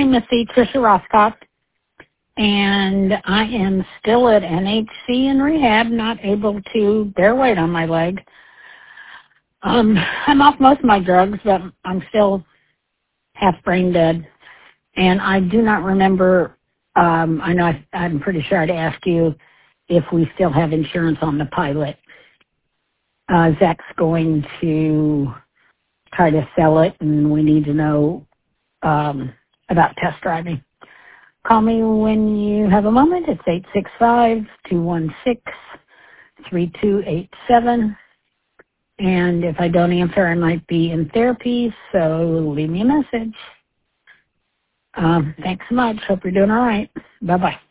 name is C. Tricia Rothkopf, and I am still at NHC in rehab, not able to bear weight on my leg. I'm off most of my drugs, but I'm still half brain dead. And I do not remember, I'm pretty sure I'd ask you if we still have insurance on the Pilot. Zach's going to try to sell it, and we need to know about test driving. Call me when you have a moment. It's 865-216-3287. And if I don't answer, I might be in therapy, so leave me a message. Thanks so much. Hope you're doing all right. Bye-bye.